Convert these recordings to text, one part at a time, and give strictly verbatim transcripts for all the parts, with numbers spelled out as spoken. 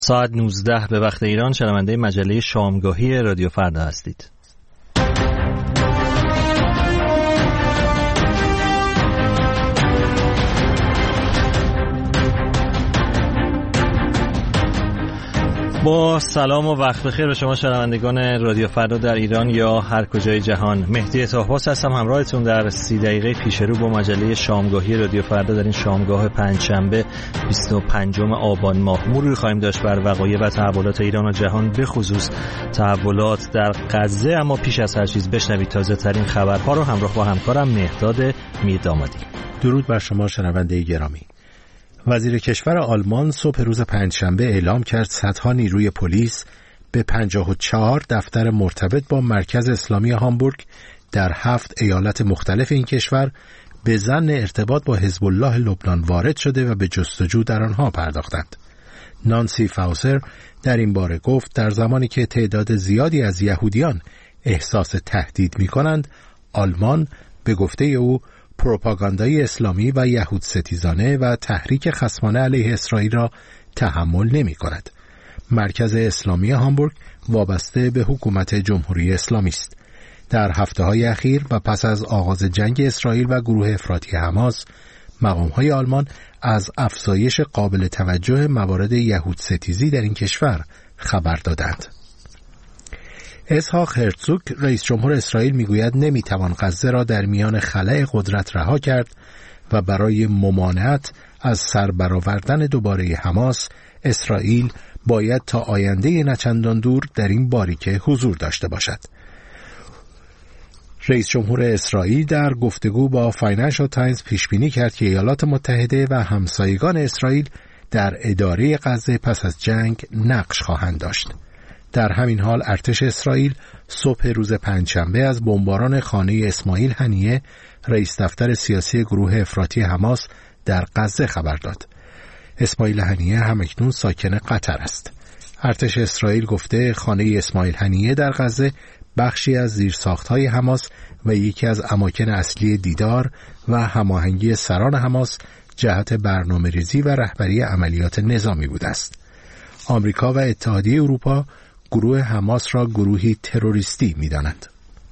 ساعت نوزده به وقت ایران شنونده مجله شامگاهی رادیو فردا هستید. با سلام و وقت بخیر به شما شنوندگان رادیو فردا در ایران یا هر کجای جهان. مهدی طاهباس هستم همراهتون در سی دقیقه پیش رو با مجله شامگاهی رادیو فردا در این شامگاه پنجشنبه بیست و پنجم آبان ماه. مروری خواهیم داشت بر وقایع و تحولات ایران و جهان، به خصوص تحولات در غزه. اما پیش از هر چیز بشنوید تازه ترین خبرها رو همراه با همکارم مهداد میردامادی. درود بر شما شنونده گرامی. وزیر کشور آلمان صبح روز پنجشنبه اعلام کرد صدها نیروی پلیس به پنجاه و چهار دفتر مرتبط با مرکز اسلامی هامبورگ در هفت ایالت مختلف این کشور به ظن ارتباط با حزب الله لبنان وارد شده و به جستجو در آنها پرداختند. نانسی فاوسر در این باره گفت در زمانی که تعداد زیادی از یهودیان احساس تهدید می‌کنند، آلمان به گفته او پروپاگاندای اسلامی و یهود ستیزانه و تحریک خصمانه علیه اسرائیل را تحمل نمی کند. مرکز اسلامی هامبورگ وابسته به حکومت جمهوری اسلامی است. در هفته‌های اخیر و پس از آغاز جنگ اسرائیل و گروه افراطی حماس، مقام‌های آلمان از افزایش قابل توجه موارد یهود ستیزی در این کشور خبر دادند. اسحاق هرتزوگ رئیس جمهور اسرائیل میگوید نمیتوان غزه را در میان خلأ قدرت رها کرد و برای ممانعت از سربرآوردن دوباره حماس، اسرائیل باید تا آینده نچندان دور در این باریکه حضور داشته باشد. رئیس جمهور اسرائیل در گفتگو با فاینانشال تایمز پیش بینی کرد که ایالات متحده و همسایگان اسرائیل در اداره غزه پس از جنگ نقش خواهند داشت. در همین حال ارتش اسرائیل صبح روز پنجشنبه از بمباران خانه اسماعیل هنیه، رئیس دفتر سیاسی گروه افراطی حماس در غزه خبر داد. اسماعیل هنیه همکنون ساکن قطر است. ارتش اسرائیل گفته خانه اسماعیل هنیه در غزه بخشی از زیرساخت‌های حماس و یکی از اماکن اصلی دیدار و هماهنگی سران حماس جهت برنامه‌ریزی و رهبری عملیات نظامی بوده است. آمریکا و اتحادیه اروپا گروه حماس را گروهی تروریستی می‌دانند.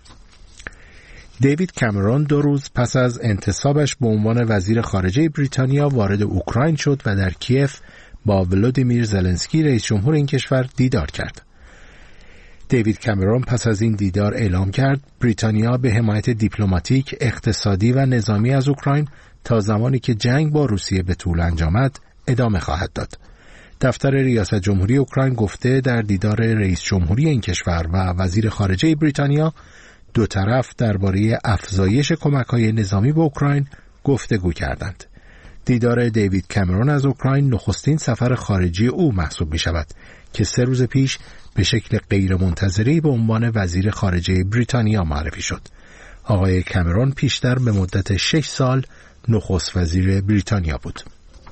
دیوید کامرون دو روز پس از انتصابش به عنوان وزیر خارجه بریتانیا وارد اوکراین شد و در کیف با ولودیمیر زلنسکی رئیس جمهور این کشور دیدار کرد. دیوید کامرون پس از این دیدار اعلام کرد بریتانیا به حمایت دیپلماتیک، اقتصادی و نظامی از اوکراین تا زمانی که جنگ با روسیه به طول انجامد ادامه خواهد داد. دفتر ریاست جمهوری اوکراین گفته در دیدار رئیس جمهوری این کشور و وزیر خارجه بریتانیا دو طرف درباره افزایش کمک‌های نظامی به اوکراین گفتگو کردند. دیدار دیوید کامرون از اوکراین نخستین سفر خارجی او محسوب می‌شود که سه روز پیش به شکل غیرمنتظره‌ای به عنوان وزیر خارجه بریتانیا معرفی شد. آقای کامرون پیشتر به مدت شش سال نخست وزیر بریتانیا بود.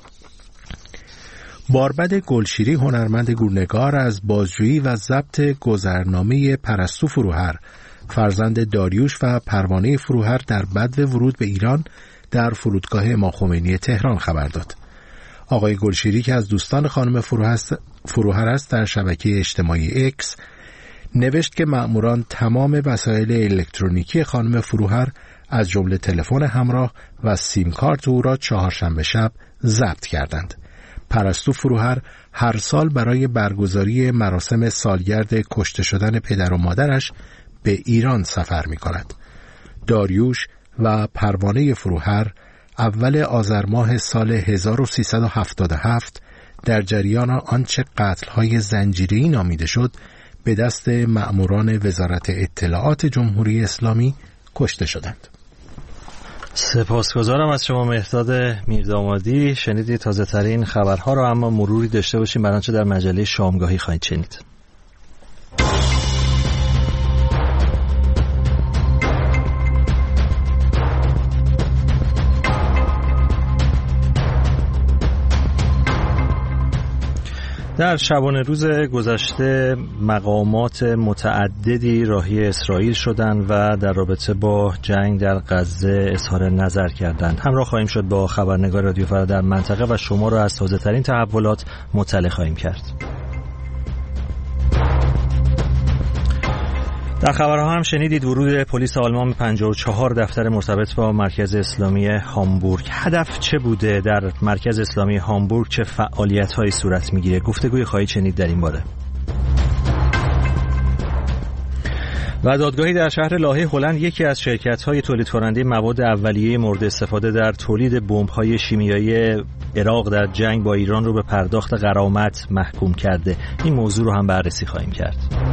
باربد گلشیری هنرمند گورنگار از بازجویی و ضبط گذرنامه پرستو فروهر فرزند داریوش و پروانه فروهر در بدو ورود به ایران در فرودگاه امام خمینی تهران خبر داد. آقای گلشیری که از دوستان خانم فروهر است در شبکه اجتماعی اکس نوشت که مأموران تمام وسایل الکترونیکی خانم فروهر از جمله تلفن همراه و سیم کارت او را چهارشنبه شب ضبط کردند. پرستو فروهر هر سال برای برگزاری مراسم سالگرد کشته شدن پدر و مادرش به ایران سفر می کند. داریوش و پروانه فروهر اول آذر ماه سال هزار و سیصد و هفتاد و هفت در جریان آنچه قتل‌های زنجیره‌ای نامیده شد به دست مأموران وزارت اطلاعات جمهوری اسلامی کشته شدند. سپاسگزارم از شما مهداد میردامادی. شنیدید تازه ترین خبرها را، اما مروری داشته باشیم بر آنچه در مجله شامگاهی خواهید شنید. در شبانه روز گذشته مقامات متعددی راهی اسرائیل شدند و در رابطه با جنگ در غزه اظهار نظر کردند. همراه خواهیم شد با خبرنگار رادیو فردا در منطقه و شما را از تازه ترین تحولات مطلع خواهیم کرد. در خبرها هم شنیدید ورود پلیس آلمان به پنجاه و چهار دفتر مرتبط با مرکز اسلامی هامبورگ. هدف چه بوده؟ در مرکز اسلامی هامبورگ چه فعالیت‌هایی صورت می‌گیره؟ گفتگوی خواهید شنید در این باره. و دادگاهی در شهر لاهه هلند یکی از شرکت‌های تولید کننده مواد اولیه مورد استفاده در تولید بمب‌های شیمیایی عراق در جنگ با ایران رو به پرداخت غرامت محکوم کرده. این موضوع رو هم بررسی خواهیم کرد.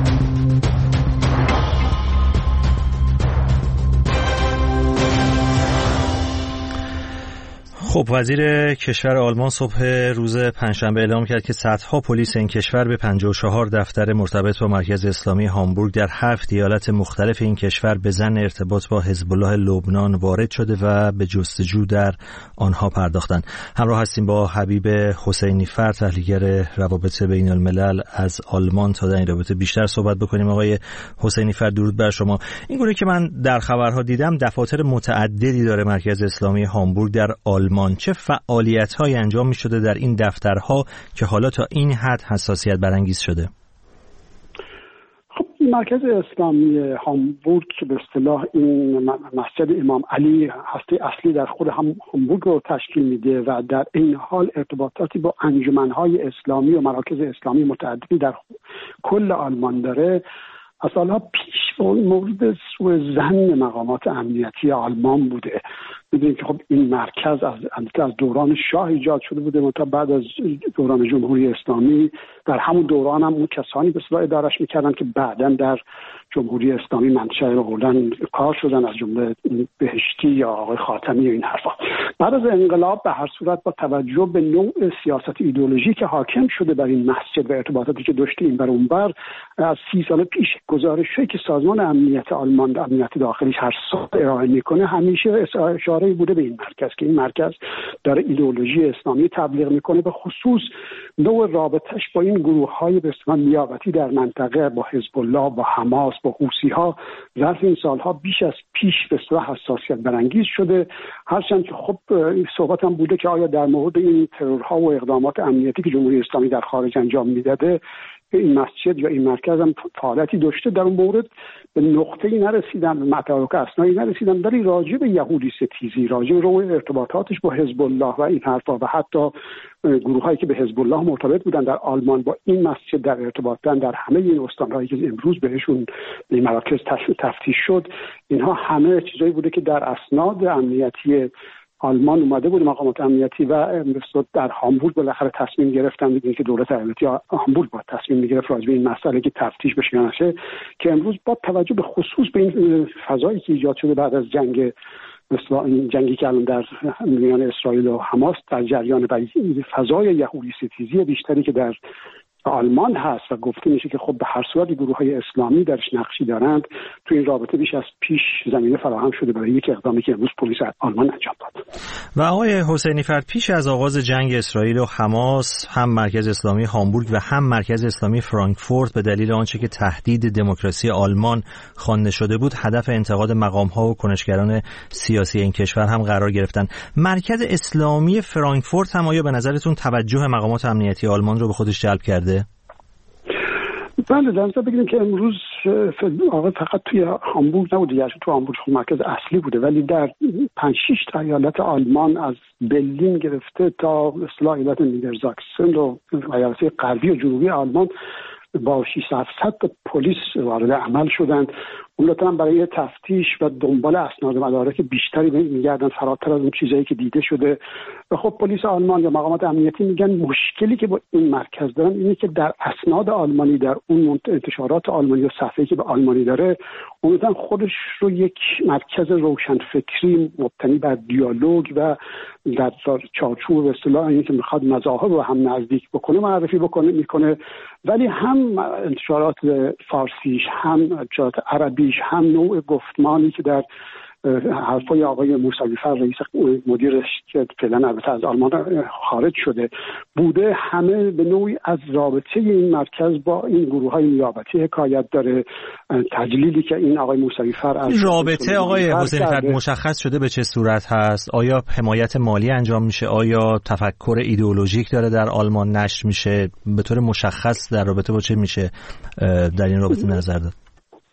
خب وزیر کشور آلمان صبح روز پنجشنبه اعلام کرد که صدها پلیس این کشور به پنجاه و چهار دفتر مرتبط با مرکز اسلامی هامبورگ در هفت ایالت مختلف این کشور به ظن ارتباط با حزب الله لبنان وارد شده و به جستجو در آنها پرداختند. همراه هستیم با حبیب حسینی فر، تحلیلگر روابط بین الملل از آلمان، تا در این رابطه بیشتر صحبت بکنیم. آقای حسینی فر، درود بر شما. این گونه که من در خبرها دیدم دفاتر متعددی داره مرکز اسلامی هامبورگ در آلمان. چه فعالیت‌هایی انجام می‌شده در این دفترها که حالا تا این حد حساسیت برانگیز شده؟ خب مرکز اسلامی هامبورگ که به اصطلاح این مسجد امام علی هسته اصلی در خود هامبورگ رو تشکیل میده و در این حال ارتباطاتی با انجمن‌های اسلامی و مراکز اسلامی متعددی در کل آلمان داره، از سالها پیش مورد سوء ظن مقامات امنیتی آلمان بوده. می‌دونید که خب این مرکز از از دوران شاه ایجاد شده بوده، منتها بعد از دوران جمهوری اسلامی در همون دوران هم اون کسانی به اصطلاح اداره‌اش می‌کردن که بعداً در جمهوری اسلامی منشأ هلند کار شدن، از جمله بهشتی یا آقای خاتمی و این حرفا. بعد از انقلاب به هر صورت با توجه به نوع سیاست ایدئولوژی که حاکم شده بر این مسجد و ارتباطاتی که داشته این بر اون بر، از سی سال پیش گزارشی که سازمان امنیت آلمان امنیت داخلیش هر سال ارائه میکنه همیشه اشاره بوده به این مرکز که این مرکز داره ایدئولوژی اسلامی تبلیغ میکنه، به خصوص نوع رابطش با این گروه‌های به اصطلاح نیابتی در منطقه، با حزب الله، با حماس، با حوثی‌ها ظرف این سالها بیش از پیش به اصطلاح حساسیت برانگیز شده. هرچند که خب این صحبت هم بوده که آیا در مورد این ترورها و اقدامات امنیتی که جمهوری اسلامی در خارج انجام میداده این مسجد یا این مرکز هم فعالیتی داشته، در اون مورد به نقطه‌ای نرسیدن، مدارک اسنادی نرسیدن، ولی راجع به یهودی ستیزی، راجع به ارتباطاتش با حزب الله و این حرفا و حتی گروهایی که به حزب الله مرتبط بودن در آلمان با این مسجد در ارتباطن در همه این استان‌هایی که امروز بهشون این مراکز تفتیش شد، اینها همه چیزایی بوده که در اسناد امنیتی آلمان اومده بود. مقامات امنیتی و در هامبورگ بالاخره تصمیم گرفتن دیدن که دولت امنیتی هامبورگ با تصمیم میگرفت راجع به این مسئله که تفتیش بشه یا نشه، که امروز با توجه به خصوص به این فضایی که ایجاد شده بعد از جنگ مثلا این جنگی که الان در میان اسرائیل و حماس در جریان و فضای یهودی ستیزی بیشتری که در آلمان هست و گفته میشه که خب به هر صورت گروه‌های اسلامی درش نقشی دارند، تو این رابطه بیش از پیش زمینه فراهم شده برای یک اقدامی که امروز پلیس آلمان انجام داد. و آقای حسینی فر، پیش از آغاز جنگ اسرائیل و حماس هم مرکز اسلامی هامبورگ و هم مرکز اسلامی فرانکفورت به دلیل آنچه که تهدید دموکراسی آلمان خوانده شده بود هدف انتقاد مقام‌ها و کنشگران سیاسی این کشور هم قرار گرفتن. مرکز اسلامی فرانکفورت هم آیا به نظرتون توجه مقامات امنیتی آلمان رو به خودش جلب کرده؟ بله، در نظر بگیریم که امروز آقا فقط توی هامبورگ نبوده، یعنی تو هامبورگ مرکز اصلی بوده، ولی در پنج شش تا ایالت آلمان از برلین گرفته تا اصطلاح ایالت نیدرساکسن و ایالت غربی و جنوبی آلمان با ششصد هفتصد تا پلیس وارد عمل شدند. اونها هم برای تفتیش و دنبال اسناد و مدارک بیشتری میگردن فراتر از اون چیزایی که دیده شده. و خب پلیس آلمان یا مقامات امنیتی میگن مشکلی که با این مرکز دارن اینه که در اسناد آلمانی، در اون انتشارات آلمانی و صفحه‌ای که به آلمانی داره، اونها خودش رو یک مرکز روشنفکری مبتنی بر دیالوگ و در چارچوب به اصطلاح اینکه میخواد مذاهب رو هم نزدیک بکنه معرفی بکنه میکنه، ولی هم انتشارات فارسیش، هم انتشارات عربیش، هم نوع گفتمانی که در حرفای آقای موسوی فر رئیس مدیرش که فعلا البته از آلمان خارج شده بوده، همه به نوعی از رابطه این مرکز با این گروه‌های نیابتی حکایت داره. تجلیلی که این آقای موسوی فر از رابطه آقای حسینی فر مشخص شده به چه صورت هست؟ آیا حمایت مالی انجام میشه؟ آیا تفکر ایدئولوژیک داره در آلمان نشر میشه؟ به طور مشخص در رابطه با چه میشه در این رابطه نظر داد؟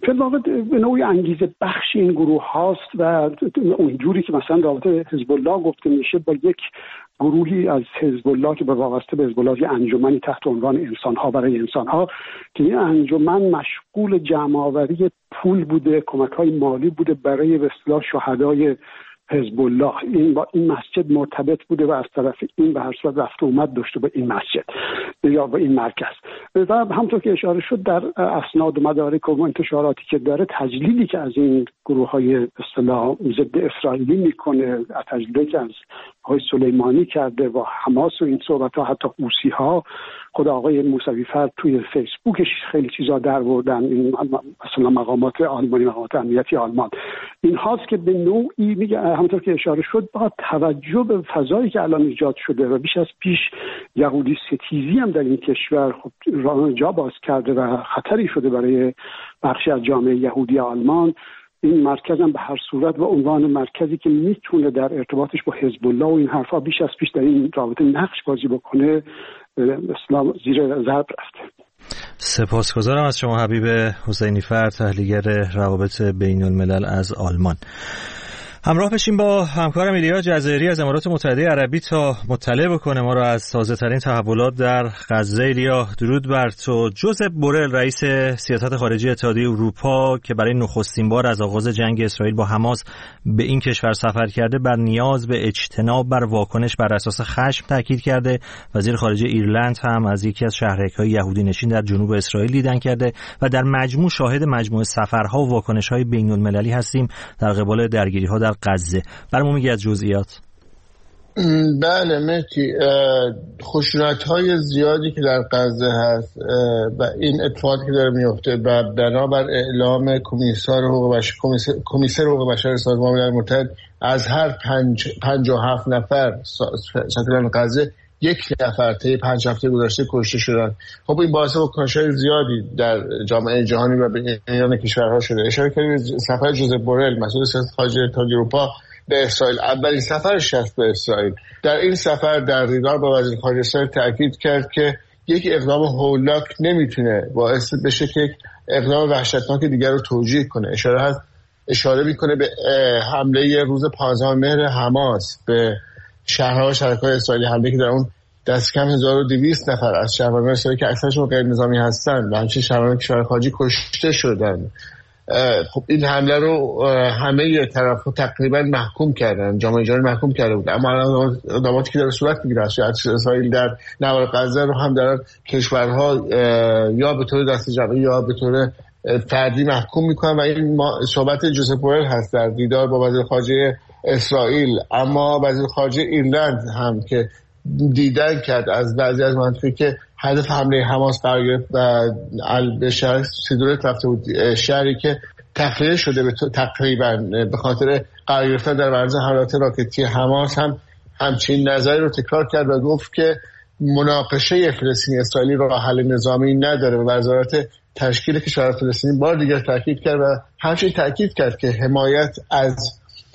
فیلم به نوعی انگیزه بخش این گروه هاست و اونجوری که مثلا رابطه حزب الله گفته میشه با یک گروهی از حزب الله که به وابسته به حزب الله، یه انجمنی تحت عنوان انسان ها برای انسان ها که این انجمن مشغول جمع آوری پول بوده، کمک های مالی بوده برای به اصطلاح شهدای حزب الله. این با این مسجد مرتبط بوده و از طرف این به هر صورت رفت اومد داشته با این مسجد یا با این مرکز. و همونطور که اشاره شد در اسناد و مدارک و انتشاراتی که داره، تجلیلی که از این گروه های به اصطلاح ضد اسرائیلی میکنه، تجلیلی که از آقای سلیمانی کرده و حماس و این صحبت ها، حتی حوثی ها، خود آقای موسوی فرد توی فیسبوکش خیلی چیزا در بردن، این مثلا مقامات آلمانی، مقامات امنیتی آلمان، این هاست که به نوعی میگه همونطور که اشاره شد با توجه به فضایی که الان ایجاد شده و بیش از پیش یهودی ستیزی هم در این کشور خب راه جا باز کرده و خطری شده برای بخشی از جامعه یهودی آلمان، این مرکز هم به هر صورت به عنوان مرکزی که میتونه در ارتباطش با حزب الله و این حرفا بیش از پیش در این رابطه نقش بازی بکنه، اسلام زیر ضرب رفته. سپاسگزارم از شما حبیب حسینی فرد، تحلیلگر روابط بین الملل از آلمان. همراه بشیم با همکارم ایلیا جزایری از امارات متحده عربی تا مطلع بکنه ما را از تازه ترین تحولات در غزه. ایلیا، درود بر تو. جوزپ بورل، رئیس سیاست خارجی اتحادیه اروپا که برای نخستین بار از آغاز جنگ اسرائیل با حماس به این کشور سفر کرده، بر نیاز به اجتناب بر واکنش بر اساس خشم تاکید کرده. وزیر خارجه ایرلند هم از یکی از شهرک‌های یهودی نشین در جنوب اسرائیل دیدن کرده و در مجموع شاهد مجموعه سفرها و واکنش‌های بین‌المللی هستیم در قبال درگیری‌ها در غزه. برامون میگی از جزئیات؟ بله مهدی، خشونت‌های زیادی که در غزه هست و این اتفاقی که داره میفته و بنابر اعلام کمیسر حقوق بشر کمیسر حقوق بشر سازمان ملل متحد از هر پنج پنجاه و هفت نفر ساکنان غزه یک نفر طی پنج هفته گذشته کشته شدن. خب این باعث واکنش‌های زیادی در جامعه جهانی و بین کشورها شده. اشاره کردیم سفر جوزپ بورل، مسئول سیاست خارجی اتحادیه اروپا به اسرائیل، اولین سفرش است به اسرائیل. در این سفر در دیدار با وزیر خارجه اسرائیل تاکید کرد که یک اقدام هولناک نمیتونه باعث بشه که اقدام وحشتناک دیگر رو توجیه کنه. اشاره هست اشاره میکنه به حمله روز پانزدهم مهر حماس به شهرها و شهرک‌های اسرائیلی، حمله که در اون دست کم هزار و دویست نفر از شهروندان اسرائیل که اکثرشون غیر نظامی هستن و همچنین شهروندان کشور خارجی کشته شدن. خب این حمله رو همه طرف‌ها تقریبا محکوم کردن، جامعه جهانی محکوم کرده بود، اما اقداماتی که در صورت میگیره از اسرائیل در نوار غزه رو هم در کشورها یا به طور دست جمعی یا به طور فردی محکوم میکنن و این صحبت جوزپ بورل هست در دیدار با وزیر خارجه اسرائیل. اما وزیر خارجه ایرلند هم که دیدن کرد از بعضی از مناطقی که هدف حمله حماس قرار گرفت و به شهر سیدورت رفته بود، شهری که تخلیه شده به تقریبا به خاطر قرار گرفتن در معرض حملات راکتی حماس، هم همچین نظری رو تکرار کرد و گفت که مناقشه فلسطینی اسرائیلی راه حل نظامی نداره و وزارت تشکیل کشور فلسطینی بار دیگر تاکید کرد و همچنین تاکید کرد که حمایت از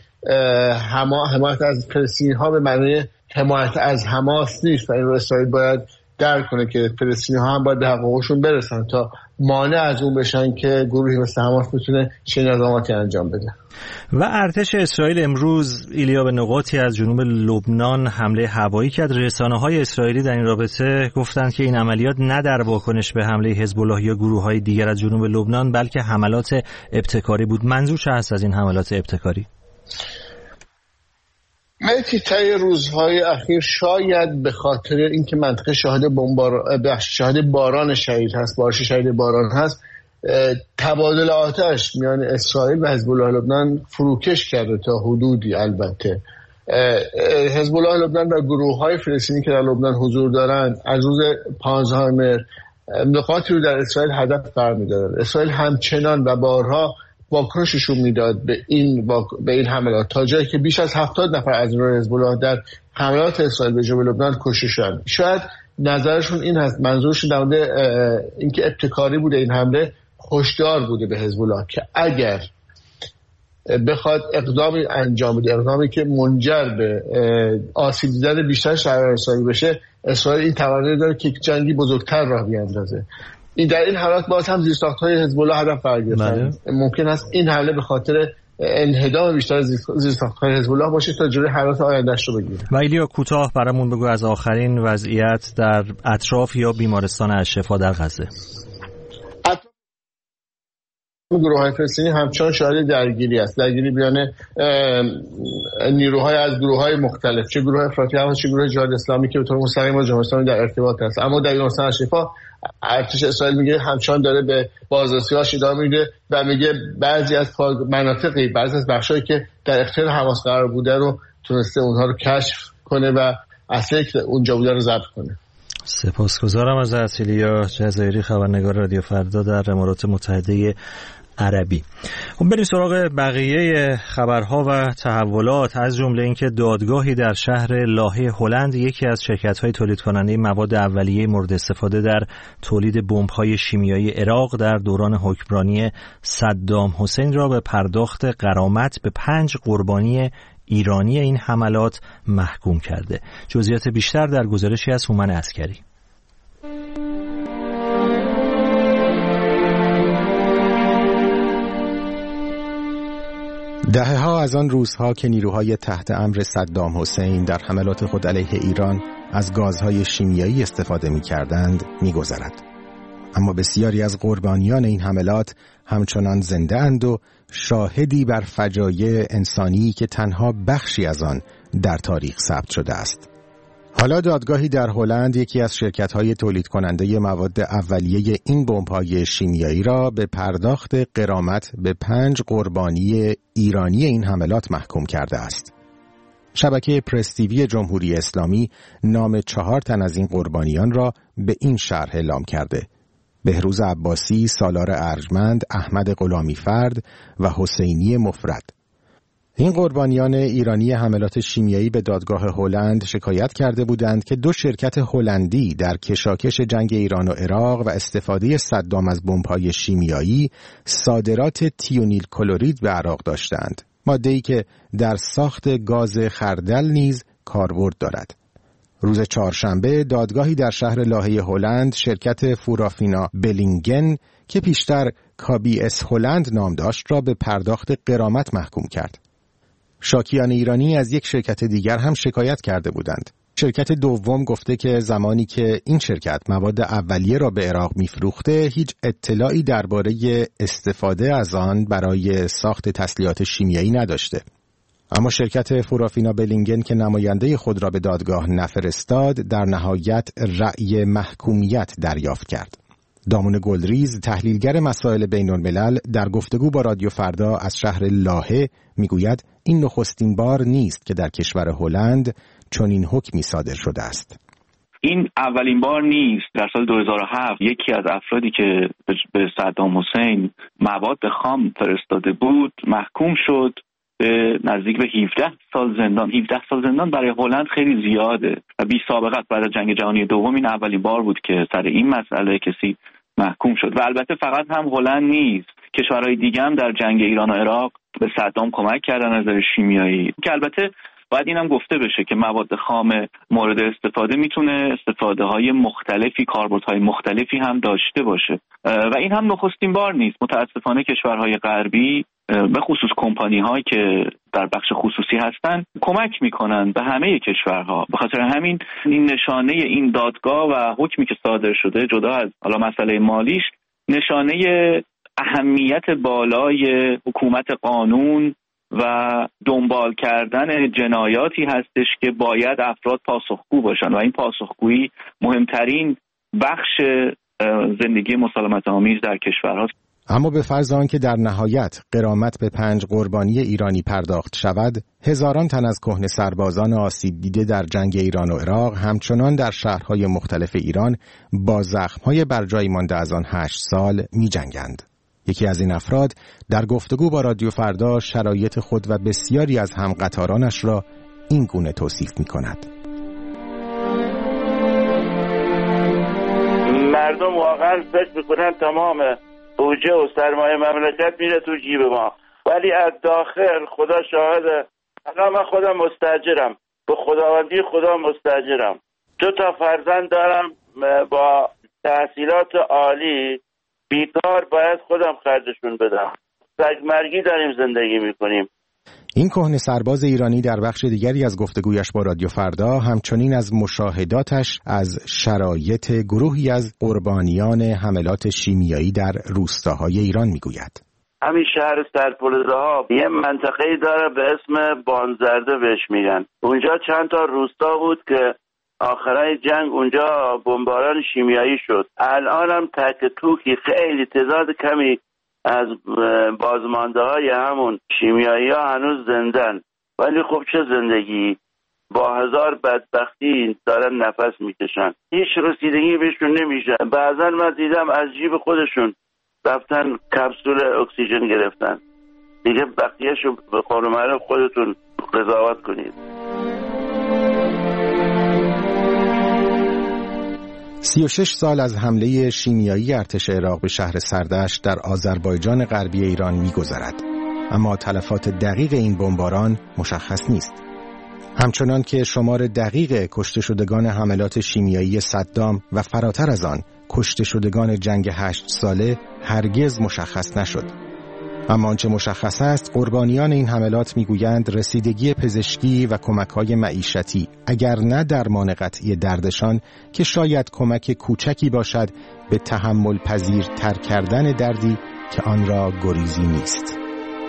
حما حمایت از فلسطینی ها به معنی حمایت از حماس نیست و این رو اسرائیل باید درک کنه که فلسطینی ها هم باید به حقوقشون برسن تا مانع از اون بشن که گروهی مثل حماس بتونه چنین اقداماتی انجام بده. و ارتش اسرائیل امروز ایلیا به نقاطی از جنوب لبنان حمله هوایی کرد. رسانه‌های اسرائیلی در این رابطه گفتند که این عملیات نه در واکنش به حمله حزب الله یا گروه‌های دیگر از جنوب لبنان بلکه حملات ابتکاری بود. منظور چه هست از این حملات ابتکاری؟ مهدی، طی روزهای اخیر شاید به خاطر اینکه منطقه شاهد بمبار شاهد باران شدید هست، بارش شدید باران هست، تبادل آتش میان اسرائیل و حزب الله لبنان فروکش کرده تا حدودی. البته حزب الله لبنان و گروه‌های فلسطینی که در لبنان حضور دارند از روز پانزدهم مهر نقاطی رو در اسرائیل هدف قرار می‌دادند. اسرائیل همچنان و بارها واکنششون میداد به این واک... به این حملات تا جایی که بیش از هفتاد نفر از نیروی حزب الله در حملات اسرائیل به جنوب لبنان کشته شدند. شاید نظرشون این هست، منظورشون در مورد اینکه ابتکاری بوده این حمله، هشدار بوده به حزب الله که اگر بخواد اقدامی انجام بده، اقدامی که منجر به آسیب دیدن بیشتر شهروندان اسرائیل بشه، اسرائیل این توانایی داره که جنگی بزرگتر راه بیاندازه. این در این حالات باز هم زیرساخت‌های حزب الله هدف قرار گرفتن. ممکن است این حمله به خاطر انهدام بیشتر زیرساخت‌های حزب الله باشه تا جلوی حملات آینده‌اش رو بگیره. و ایلیا کوتاه برامون بگو از آخرین وضعیت در اطراف یا بیمارستان الشفا در غزه. گروه‌های فلسطینی همچنان شاهد درگیری است، درگیری میان نیروهای از گروه‌های مختلف، چه گروه افراطی هم چه گروه جهاد اسلامی که به طور مستقیم با جمهوری اسلامی در ارتباط است. اما در بیمارستان الشفا ارتش اسرائیل میگه همچنان داره به بازرسی‌هاش ادامه میده و میگه بعضی از مناطقی، بعضی از بخشایی که در اختیار حماس قرار بوده رو تونسته اونها رو کشف کنه و اصلی که اونجا بوده رو ضبط کنه. سپاسگزارم از ایلیا جزایری، خبرنگار رادیو فردا در امارات متحده عربی. خب بریم سراغ بقیه خبرها و تحولات، از جمله اینکه دادگاهی در شهر لاهه هلند یکی از شرکت‌های تولید کننده مواد اولیه مورد استفاده در تولید بمب‌های شیمیایی عراق در دوران حکمرانی صدام حسین را به پرداخت غرامت به پنج قربانی ایرانی این حملات محکوم کرده. جزئیات بیشتر در گزارشی از هومن عسکری. دهه ها از آن روزها که نیروهای تحت امر صدام حسین در حملات خود علیه ایران از گازهای شیمیایی استفاده می کردند می گذرد. اما بسیاری از قربانیان این حملات همچنان زنده اند و شاهدی بر فجایع انسانی که تنها بخشی از آن در تاریخ ثبت شده است. حالا دادگاهی در هلند یکی از شرکت‌های تولید کننده مواد اولیه این بمب‌های شیمیایی را به پرداخت غرامت به پنج قربانی ایرانی این حملات محکوم کرده است. شبکه پرس تیوی جمهوری اسلامی نام چهار تن از این قربانیان را به این شرح اعلام کرده: بهروز عباسی، سالار ارجمند، احمد غلامیفرد و حسینی مفرد. این قربانیان ایرانی حملات شیمیایی به دادگاه هلند شکایت کرده بودند که دو شرکت هلندی در کشاکش جنگ ایران و عراق و استفاده صدام از بمب‌های شیمیایی صادرات تیونیل کلورید به عراق داشتند، ماده‌ای که در ساخت گاز خردل نیز کاربرد دارد. روز چهارشنبه دادگاهی در شهر لاهه هلند شرکت فورافینا بلینگن که پیشتر کابی اس هلند نام داشت را به پرداخت غرامت محکوم کرد. شاکیان ایرانی از یک شرکت دیگر هم شکایت کرده بودند. شرکت دوم گفته که زمانی که این شرکت مواد اولیه را به عراق می‌فروخته هیچ اطلاعی درباره استفاده از آن برای ساخت تسلیحات شیمیایی نداشته. اما شرکت فورافینا بلینگن که نماینده خود را به دادگاه نفرستاد در نهایت رأی محکومیت دریافت کرد. دامون گلریز، تحلیلگر مسائل بین‌الملل، در گفتگو با رادیو فردا از شهر لاهه میگوید این نخستین بار نیست که در کشور هلند چنین حکمی صادر شده است. این اولین بار نیست. در سال دو هزار و هفت یکی از افرادی که به صدام حسین مواد خام فرستاده بود محکوم شد به نزدیک به هفده سال زندان. هفده سال زندان برای هلند خیلی زیاده و بی سابقه است. بعد از جنگ جهانی دوم این اولین بار بود که سر این مسئله کسی محکوم شد. و البته فقط هم هلند نیست، کشورهای دیگه هم در جنگ ایران و عراق به صدام کمک کردن از نظر شیمیایی، که البته باید اینم گفته بشه که مواد خام مورد استفاده میتونه استفاده های مختلفی، کاربردهای مختلفی هم داشته باشه و این هم نخستین بار نیست. متاسفانه کشورهای غربی به خصوص کمپانی هایی که در بخش خصوصی هستن کمک میکنن به همه کشورها. به خاطر همین این نشانه این دادگاه و حکمی که صادر شده، جدا از حالا مسئله مالیش، نشانه اهمیت بالای حکومت قانون و دنبال کردن جنایاتی هستش که باید افراد پاسخگو باشن و این پاسخگویی مهمترین بخش زندگی مسالمت آمیز در کشورهاست. اما به فرض آنکه در نهایت غرامت به پنج قربانی ایرانی پرداخت شود، هزاران تن از کهنه سربازان آسیب دیده در جنگ ایران و عراق همچنان در شهرهای مختلف ایران با زخم‌های برجای مانده از آن هشت سال می جنگند. یکی از این افراد در گفتگو با رادیو فردا شرایط خود و بسیاری از همقطارانش را این گونه توصیف می کند. مردم واقعا فکر میکنن تمام بودجه و سرمایه مملکت میره تو جیب ما، ولی از داخل خدا شاهده. الان من خودم مستاجرم، به خداوندی خدا مستاجرم. دو تا فرزند دارم با تحصیلات عالی بیکار باید خودم خرجشون بدم. سگمرگی داریم زندگی میکنیم. این کهنه سرباز ایرانی در بخش دیگری از گفتگویش با رادیو فردا همچنین از مشاهداتش از شرایط گروهی از قربانیان حملات شیمیایی در روستاهای ایران میگوید. همین شهر سرپلزه ها یه منطقه‌ای داره به اسم بانزرده بهش میگن. اونجا چند تا روستا بود که آخرای جنگ اونجا بمباران شیمیایی شد. الان هم تک توکی خیلی تعداد کمی از بازمانده های همون شیمیایی ها هنوز زندن، ولی خب چه زندگی، با هزار بدبختی دارن نفس میکشن، هیچ رسیدگی بهشون نمیشه. بعضا من دیدم از جیب خودشون رفتن کپسول اکسیژن گرفتن. دیگه بقیهشو به قول معروف خودتون قضاوت کنید. سی و شش سال از حمله شیمیایی ارتش عراق به شهر سردشت در آذربایجان غربی ایران می‌گذرد، اما تلفات دقیق این بمباران مشخص نیست. همچنان که شمار دقیق کشته شدگان حملات شیمیایی صدام و فراتر از آن کشته شدگان جنگ هشت ساله هرگز مشخص نشد. اما آنچه مشخص است، قربانیان این حملات میگویند رسیدگی پزشکی و کمک‌های معیشتی، اگر نه درمان قطعی دردشان، که شاید کمک کوچکی باشد به تحمل پذیر تر کردن دردی که آن را گریزی نیست.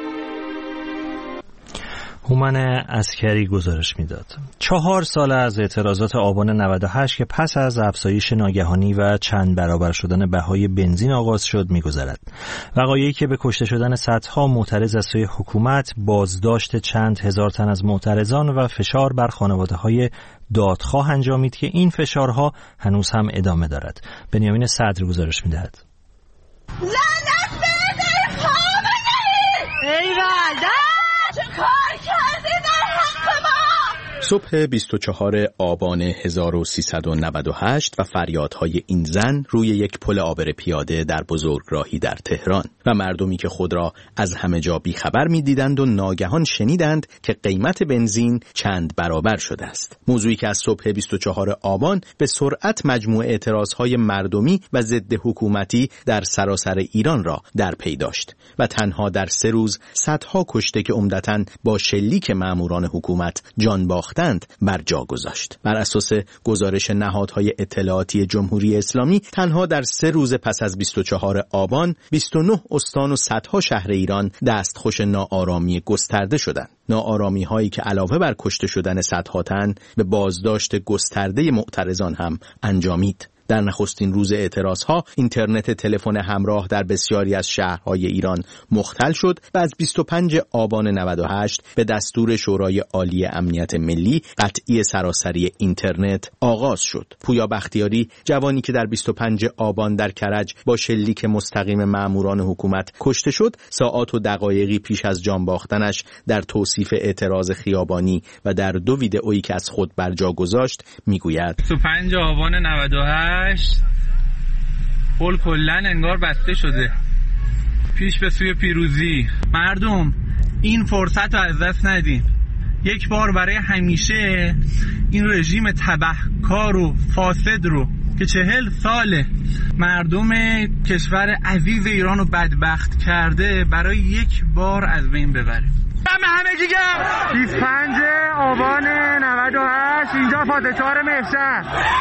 هومن عسکری گزارش میداد. چهار سال از اعتراضات آبان نود و هشت که پس از افزایش ناگهانی و چند برابر شدن بهای بنزین آغاز شد میگذرد. وقایعی که به کشته شدن صدها معترض از سوی حکومت، بازداشت چند هزار تن از معترضان و فشار بر خانواده‌های دادخواه انجامید که این فشارها هنوز هم ادامه دارد. بنیامین صدر گزارش میدهد. لعنت بده خامنه‌ای! ای والده چه کار کردی در حق ما؟ صبح بیست و چهارم آبان هزار و سیصد و نود و هشت و فریادهای این زن روی یک پل عابر پیاده در بزرگراهی در تهران و مردمی که خود را از همه جا بیخبر می‌دیدند و ناگهان شنیدند که قیمت بنزین چند برابر شده است. موضوعی که از صبح بیست و چهارم آبان به سرعت مجموع اعتراضهای مردمی و ضد حکومتی در سراسر ایران را در پی داشت و تنها در سه روز صدها کشته که عمدتاً با شلیک ماموران حکومت جان باختند بر جا گذاشت. بر اساس گزارش نهادهای اطلاعاتی جمهوری اسلامی تنها در سه روز پس از بیست و چهارم آبان بیست و نه استان و صدها شهر ایران دستخوش ناآرامی گسترده شدند. ناآرامی هایی که علاوه بر کشته شدن صدها تن به بازداشت گسترده معترضان هم انجامید. در نخستین روز اعتراضها اینترنت تلفن همراه در بسیاری از شهرهای ایران مختل شد و از بیست و پنجم آبان نود و هشت به دستور شورای عالی امنیت ملی قطعی سراسری اینترنت آغاز شد. پویا بختیاری، جوانی که در بیست و پنجم آبان در کرج با شلیک مستقیم ماموران حکومت کشته شد، ساعات و دقایقی پیش از جان باختنش در توصیف اعتراض خیابانی و در دو ویدئویی که از خود بر جا گذاشت میگوید: بیست و پنجم آبان نود و هشت پل کلن انگار بسته شده، پیش به سوی پیروزی. مردم این فرصت رو از دست ندین. یک بار برای همیشه این رژیم تبهکار و فاسد رو که چهل ساله مردم کشور عزیز ایران رو بدبخت کرده برای یک بار از بین ببریم. دم همگی گرم. بیست و پنجم آبان نود و هشت اینجا پادشاه مهشر،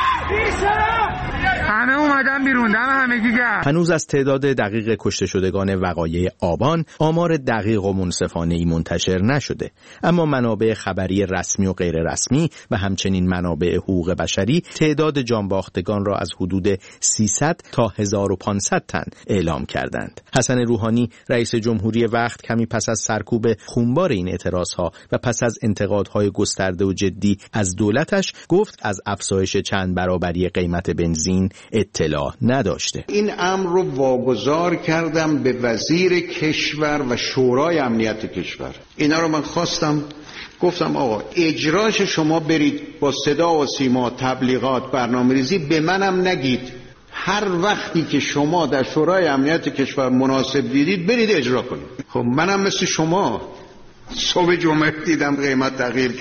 همه اومدن بیرون. دم همگی گرم. هنوز از تعداد دقیق کشته شدگان وقایع آبان آمار دقیق و منصفانه‌ای منتشر نشده، اما منابع خبری رسمی و غیر رسمی و همچنین منابع حقوق بشری تعداد جانباختگان را از حدود سیصد تا هزار و پانصد تن اعلام کردند. حسن روحانی رئیس جمهوری وقت کمی پس از سرکوب خونبار این اعتراضها و پس از انتقادهای گسترده و جدی از دولتش گفت از افزایش چند برابری قیمت بنزین اطلاع نداشته. این امر رو واگذار کردم به وزیر کشور و شورای امنیت کشور. اینا رو من خواستم، گفتم آقا اجراش شما برید با صدا و سیما، تبلیغات، برنامه‌ریزی، به منم نگید. هر وقتی که شما در شورای امنیت کشور مناسب دیدید برید اجرا کنید. خب منم مثل شما صبح جمعه دیدم قیمت تغییر کرده،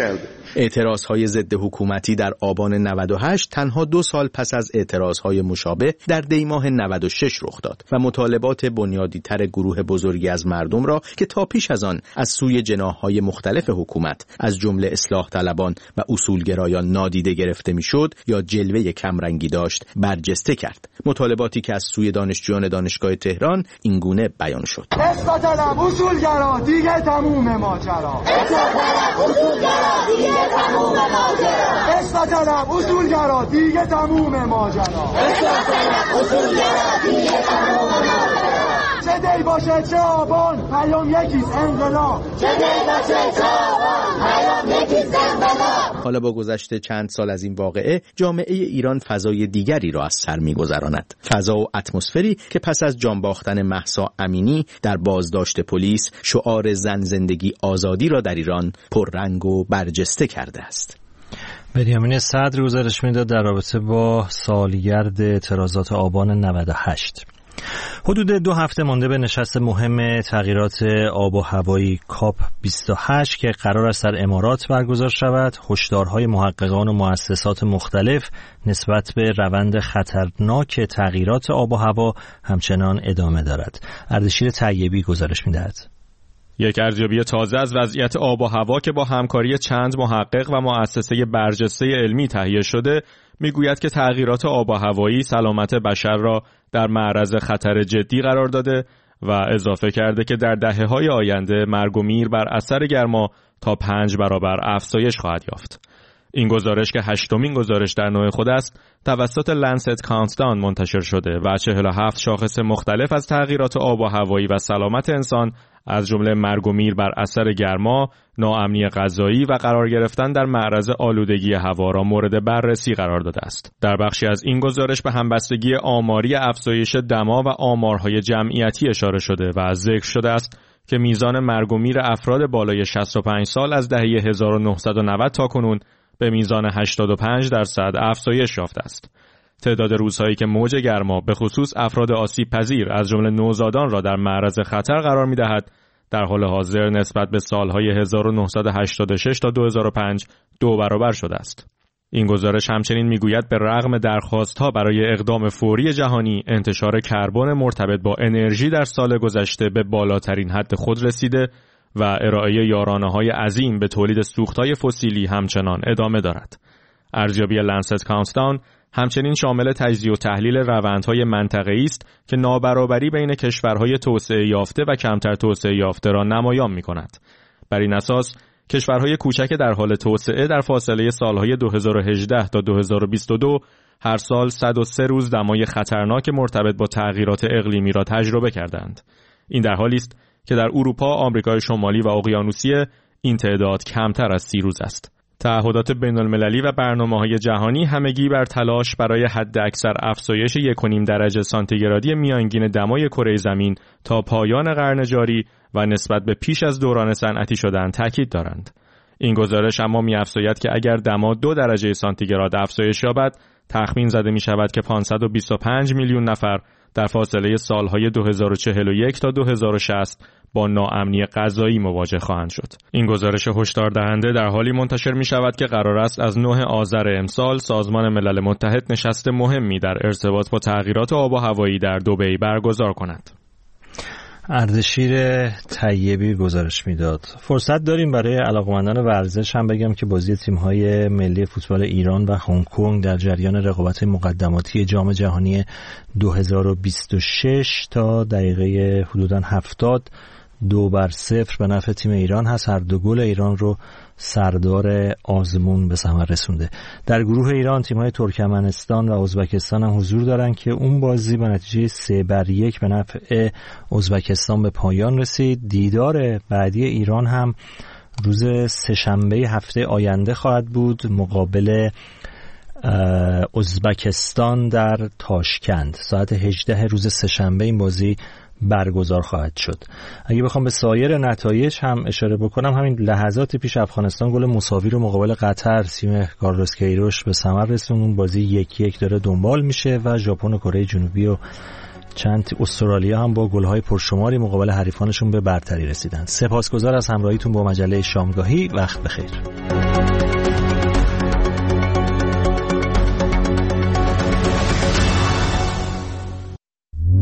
اعتراضهای ضد حکومتی در آبان نود و هشت تنها دو سال پس از اعتراضهای مشابه در دی ماه نود و شش رخ داد و مطالبات بنیادی‌تر گروه بزرگی از مردم را که تا پیش از آن از سوی جناح‌های مختلف حکومت از جمله اصلاح طلبان و اصولگرایان نادیده گرفته میشد یا جلوه کمرنگی داشت برجسته کرد. مطالباتی که از سوی دانشجویان دانشگاه تهران اینگونه بیان شد: اصلاح طلب، اصولگرا، دیگه تموم ماجرا. اصلاح طلب، اصولگرا، دیگه تموم ماجرا. اصلاح طلب، اصولگرا، دیگه تموم ماجرا. اصلاح طلب، اصولگرا، دیگه تموم ماجرا. چه دی باشه چه آبان، پیام یکیست انقلاب. چه دی باشه چه آبان، پیام یکیست انقلاب. حالا با گذشت چند سال از این واقعه، جامعه ایران فضای دیگری را از سر می‌گذراند. فضا و اتمسفری که پس از جان باختن مهسا امینی در بازداشت پلیس، شعار زن زندگی آزادی را در ایران پررنگ و برجسته کرده است. بنیامین صدر گزارش میداد در رابطه با سالگرد اعتراضات آبان نود و هشت. حدود دو هفته مانده به نشست مهم تغییرات آب و هوایی کاپ بیست و هشت که قرار است در امارات برگزار شود، هشدارهای محققان و مؤسسات مختلف نسبت به روند خطرناک تغییرات آب و هوا همچنان ادامه دارد. اردشیر طیبی گزارش می‌دهد. یک ارزیابی تازه از وضعیت آب و هوا که با همکاری چند محقق و مؤسسه برجسته علمی تهیه شده میگوید که تغییرات آب و هوایی سلامت بشر را در معرض خطر جدی قرار داده و اضافه کرده که در دهه‌های آینده مرگ و میر بر اثر گرما تا پنج برابر افزایش خواهد یافت. این گزارش که هشتمین گزارش در نوع خود است، توسط لنست کانتداون منتشر شده و چهل و هفت شاخص مختلف از تغییرات آب و هوایی و سلامت انسان از جمله مرگ و میر بر اثر گرما، ناامنی غذایی و قرار گرفتن در معرض آلودگی هوا را مورد بررسی قرار داده است. در بخشی از این گزارش به همبستگی آماری افزایش دما و آمارهای جمعیتی اشاره شده و ذکر شده است که میزان مرگ و میر افراد بالای شصت و پنج سال از دهه هزار و نهصد و نود تا کنون به میزان هشتاد و پنج درصد افزایش یافته است. تعداد روزهایی که موج گرما به خصوص افراد آسیب پذیر از جمله نوزادان را در معرض خطر قرار می‌دهد، در حال حاضر نسبت به سالهای هزار و نهصد و هشتاد و شش تا دو هزار و پنج دو برابر شده است. این گزارش همچنین میگوید به رغم درخواست‌ها برای اقدام فوری جهانی، انتشار کربن مرتبط با انرژی در سال گذشته به بالاترین حد خود رسیده و ارائه یارانه‌های عظیم به تولید سوخت‌های فسیلی همچنان ادامه دارد. ارزیابی لنست کانتداون همچنین شامل تجزیه و تحلیل روندهای منطقه‌ای است که نابرابری بین کشورهای توسعه یافته و کمتر توسعه یافته را نمایان می‌کند. بر این اساس کشورهای کوچک در حال توسعه در فاصله سالهای دو هزار و هجده تا دو هزار و بیست و دو هر سال صد و سه روز دمای خطرناک مرتبط با تغییرات اقلیمی را تجربه کردند. این در حالی است که در اروپا، آمریکای شمالی و اقیانوسیه این تعداد کمتر از سی روز است. تعهدات بین‌المللی و برنامه‌های جهانی همگی بر تلاش برای حد اکثر افزایش یک و نیم درجه سانتیگرادی میانگین دمای کره زمین تا پایان قرن جاری و نسبت به پیش از دوران صنعتی شدن تاکید دارند. این گزارش اما می‌افزاید که اگر دما دو درجه سانتیگراد افزایش یابد، تخمین زده می‌شود که پانصد و بیست و پنج میلیون نفر در فاصله سالهای دو هزار و چهل و یک تا دو هزار و شصت با ناامنی غذایی مواجه خواهند شد. این گزارش هشدار دهنده در حالی منتشر می شود که قرار است از نه آذر امسال سازمان ملل متحد نشست مهمی در ارتباط با تغییرات آب و هوایی در دبی برگزار کند. اردشیر طیبی گزارش میداد. فرصت داریم برای علاقمندان ورزش هم بگم که بازی تیم‌های ملی فوتبال ایران و هنگ کنگ در جریان رقابت مقدماتی جام جهانی دو هزار و بیست و شش تا دقیقه حدوداً هفتاد دو بر صفر به نفع تیم ایران هست. هر دو گل ایران رو سردار آزمون به ثمر رسونده. در گروه ایران تیم‌های ترکمنستان و ازبکستان هم حضور دارن که اون بازی به نتیجه سه بر یک به نفع ازبکستان به پایان رسید. دیدار بعدی ایران هم روز سه‌شنبه هفته آینده خواهد بود مقابل ازبکستان در تاشکند. ساعت هجده روز سه‌شنبه این بازی برگزار خواهد شد. اگه بخوام به سایر نتایج هم اشاره بکنم، همین لحظات پیش افغانستان گل مساوی رو مقابل قطر تیم کارلوس کیروش به ثمر رسوند. اون بازی یک یک داره دنبال میشه و ژاپن و کره جنوبی و چند استرالیا هم با گل‌های پرشماری مقابل حریفانشون به برتری رسیدن. سپاسگزار از همراهیتون با مجله شامگاهی. وقت بخیر.